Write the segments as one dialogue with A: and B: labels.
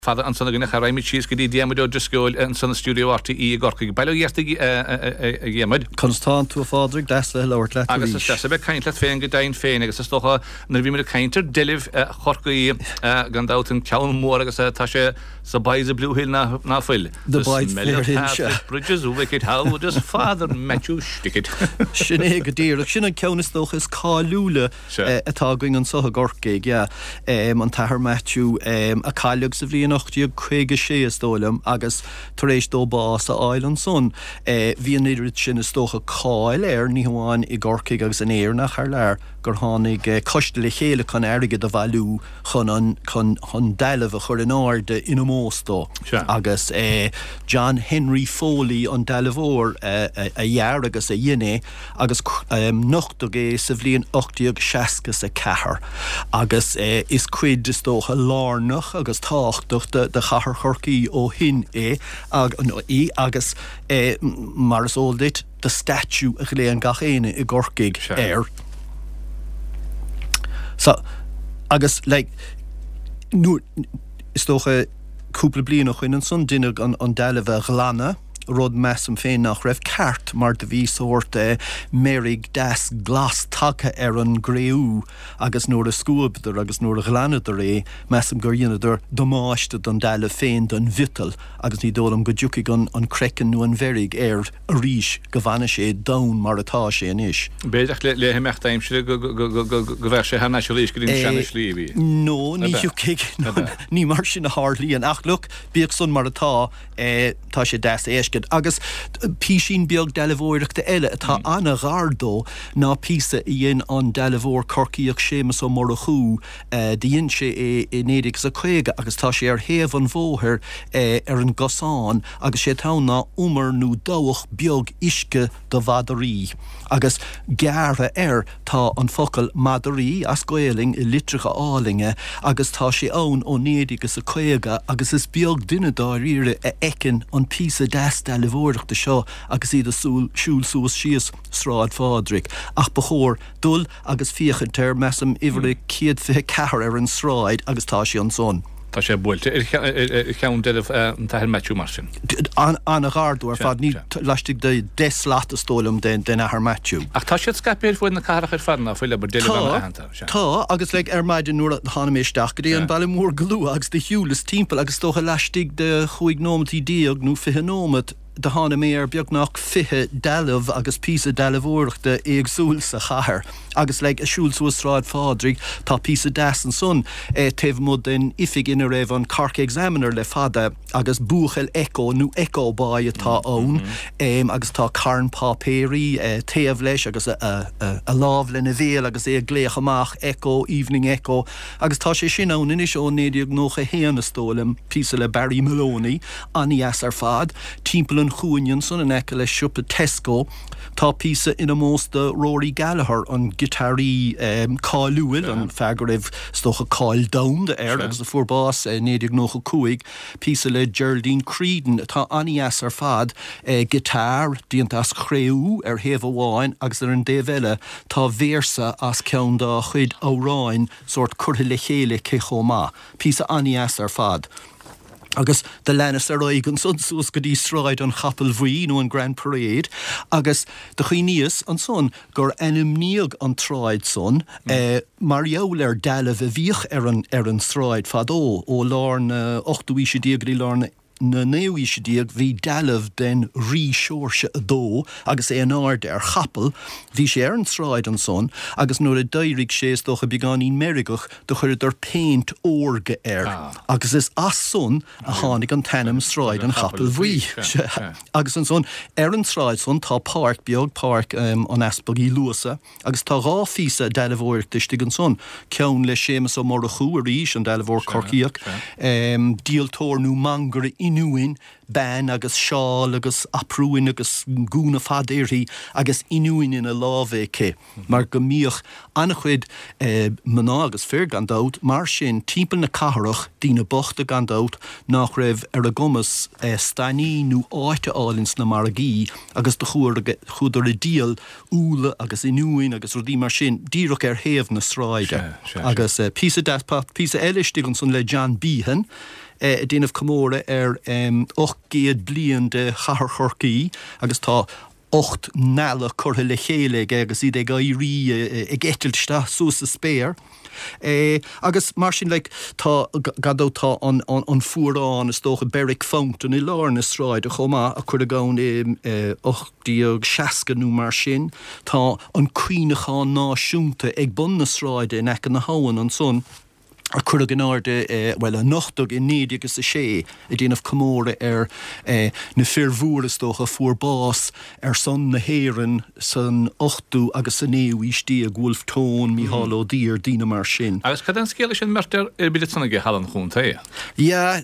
A: Fada an sanna gna raimi cheese gedi diamado discoil an sanna studio arti I gorki bailo yerti yemad
B: constant to fadrig dasle lort let
A: agus sebe kaint let fein gedain fein agus stocha na vi me kainter deliv gorki gandauten kaun mor agus tashe sa baize blue hill na full
B: the bite
A: bridges wicked how does father Matthew sticket
B: sinne gedir sinne kaunis doch is kalule atá going an so gorki ja an tahar Matthew a kalux of Diog Craig sé stolum agus taréis dó bás a Island son hí an idir sin stocha cáil ní hamháin I gorcaig agus an éir nach ar leir gur tháinig coiste le chéile chun airige do bhú chun dailemh a chur an áirde ina móstó agus John Henry Foley an dailemhór a dhear agus a dhéine agus nochtagé sa bhblion 864 agus is cuid is tócha lárnach agus tácht de chahar chorki ó hin agus mar is oldit the statue a gléan gachéine I gorcaig so agus like nu is toch cúpla blian noch in son dinner an dailemh glanne rod messam féin nach raibh ceart mar de bhí sort mérig das glas take an gréú agus nóair a scúabdar agus nóair a glanadar messam gur dhéanadar domáiste don dailemh féin don vital agus ní dólam go dúcaig an crecin nó an verig a ríis go bhaine sé daun mar atá sé inis.
A: Béideach le hemecht aimsre go bheith sé hena se léis go dtín sena slíbí.
B: No, ní dúcaig ní mar sin na hálíon ach look bíag son mar atá tá sé das éiscid agus písín beag dailemhóireach de eile atá anna gárdó ná písa íon an dailemhór corcaíoch sémas ó mar a chuú díonn sé nédig sa chuige agus tá sé ar héamh an bmhóthir ar an gosán agus sé tána umar nó dóach beag isce do bhadarí agus gearra tá an focail madarí as goéling I litricha álinge agus tá sé ann ó nédig sa chuige agus is beag duine dá riire a ecin an písa das dailemhóireach de seo agus iad a siúl suas síos sráid fádric ach bechóir dul agus fiochan ter messam iver ciad fi cehar ar an sráid agus tá sé an son.
A: Tá sé búilte cheann deilemh an tahar Matthew mar sin.
B: Anna gáardú ar fad ní leistigh de 10 láta stólam den ahar Matthew.
A: Ach tá siad scapéir fuin na carach ar fanna fuile bar deilemh hananta.
B: Tá agus le ar maidin nuair hána méisteach go dtí an bailmór glú agus de hiúlas timppel agus tócha leistigh de chuig nómatí díag nó fiche nómat de hána mé ar beag nach fiche dailemh agus písa dailemhóireachta éagsúil sa chathair agus le a siúil suas ráid fádric tá písa das an son taobh mud den ifig ina raibh an Cork Examiner le fada agus buchail echo nó echo báid atá ón agus tá carn pápéirí taobh leis agus a lábh lena bhéal agus gléach amach echo evening echo agus tá sé sin ón inis ó néideag nóch a héana stólam písa le Barry Maloney anías ar fad timppel an chuúin son an eice le siúpa Tesco tá písa ina mósta Rory Gallagher an gitarí cáilúil an fegur raibh stocha cáil down de agus a fuórbás néideag nócha cuaig písa le Geraldine Creedon tá anías ar fad gitar díontas chréú ar héamh amháin agus ar an déhheile tá bhéarsa as ceann dá chuid óráin sort curtha le chéile cé chomá písa anías ar fad. Agus de lenas ar oigan son suas go dtí sráid an chapel bhuí nó an Grand Parade agus de chuoíos an son gur enimníag an tráid son mar jeall ar dailemh a bhíoch ar an sráid fadó ó lárna 8 sé díagrí lárna na néí sé díag hí dailemh den rí seoirse a dó agus an áirde ar chapel hí sé ar an sráid an son agus nuair a dairig sé stocha beganí merigach do chuir ar péint óge agus is as son a tháinig an tanam sráid an chapel bhuí agus an son ar an sráid son tá park beag park an Aspaí Luasa agus tá rá físa dailemhóireachta an son ceann le sémas ó mar a chuú a ríis an dailemhór corcaíoch díaltóir nó mangur inuin ben agus seáil agus aprúin agus gúna fadéirí agus inuin ina lábhéice mar go míoch anna chuid maná agus fér gandát mar sin timppel na catharach dína bochta gandát nach raibh ar a gomas staní nó áite álins na maragaí agus de chuúdar a díal úla agus inuin agus rudí mar sin díroch ar héamh na sráide agus písa eilisteach son le John Behan déanamh Comóra 8 bliain de chorcaí agus tá 8 nela chutha le chéile agus iad ag éirí ag etiltá sús a spéir. Agus mar sin tá gadótá an fuórán is tócha Berwick Fountain i Lárna sráid a chomá a chur a gán 8-60 mar sin tá an cuineachán náisiúnta ag bun na sráide in ag na háin an son. A chur a gnáirde well a nochtog in néad agus a sé I déanamh Comóra na fearmhúras tócha fuórbás son na héireann san 8 agus san 9 istí a Wolf Tone, Mícheál Ó Dír, dína mar sin.
A: Agus cad an scéala sin mertar bíad sanna go hallan chun ta?
B: Ja,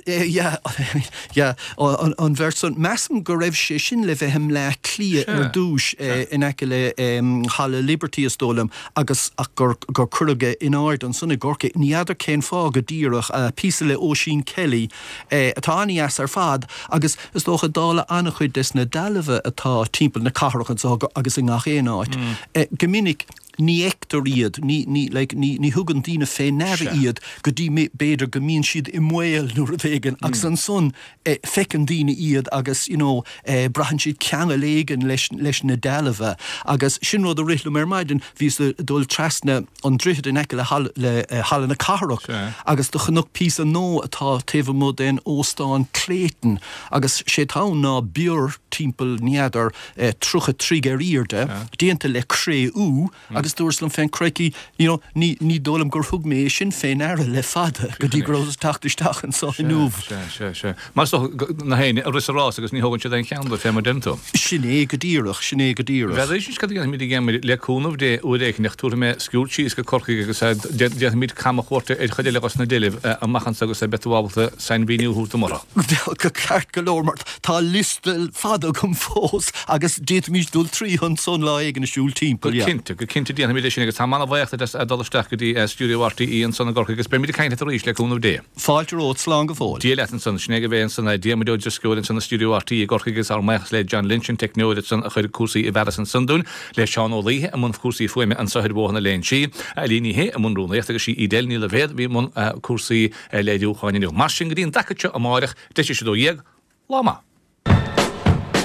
B: an bheirt measam go raibh sé sin le bheithem le clia dúis in aice le Halla Liberty is dólam agus gur chuige in áard an sunna gorca níadidir cén fá go díreach a písa le Oisín Kelly atá aní as ar fad agus is dócha dála anna chuid des na dalmha atá timpeall na carachans agus in ngach éáid. Gomininic ní ector iad, ní hugan dína fé nera iad go dí beidir go mín siad I mhail nuair a bhégan agus an son fecin dína iad agus brahan siad ceanga légan leis na dalmha agus sin rud a rihlum maidin vís dul trasna an drithe in eice le Halla na carach agus do chunach písa nó atá taobh mud óstáin Clayton agus sé tá ná bíor timpeall níadar trucha trígar íirde déanta le créú agus dúirslam féin creici ní dólam gur thug mé sin féin air le fada go dtí gros tachtisteach an sa inúh.
A: Mar na héin a rus arás agus ní hogann si an cheanna fé mar dento.
B: Sinné go díireach.
A: Bheith sin cad mí géimi leúnmh dé uéich nechtúra me sciúltíí is go corcaí agus de míad cam chóirta chuide le na diileh a machchan agus betábalta sein bhíú húta mara.
B: Go ceart go lomart tá listal fada gom fós agus déit mís dul 300 son lá ag na siúl timp.
A: Go cinnte díana mí sin agus tá manana bhaochtta dalasteach go dtí stúdióhartaí íon sanna gorcha agus beimiid caiinte ríéis leúnmh dé.
B: Fáilte ód slán go fóil.
A: Dí letan san snéige bhéin sanna diamadó de scoil sanna stúdióhartaí gorcha agus ar meachs le John Lynch technóid san a chuir cuasaí I bhera san sunún le Seán Ó Líthe a mun cuasaí fuime an said bhna léon si a líníhé a mun rúnaíocht agus sí I déilní le bhéad bhí mun cuasaí leidú cháinú. Mar sin go dtíon dacaite a máireach de sé dó dhéag láma.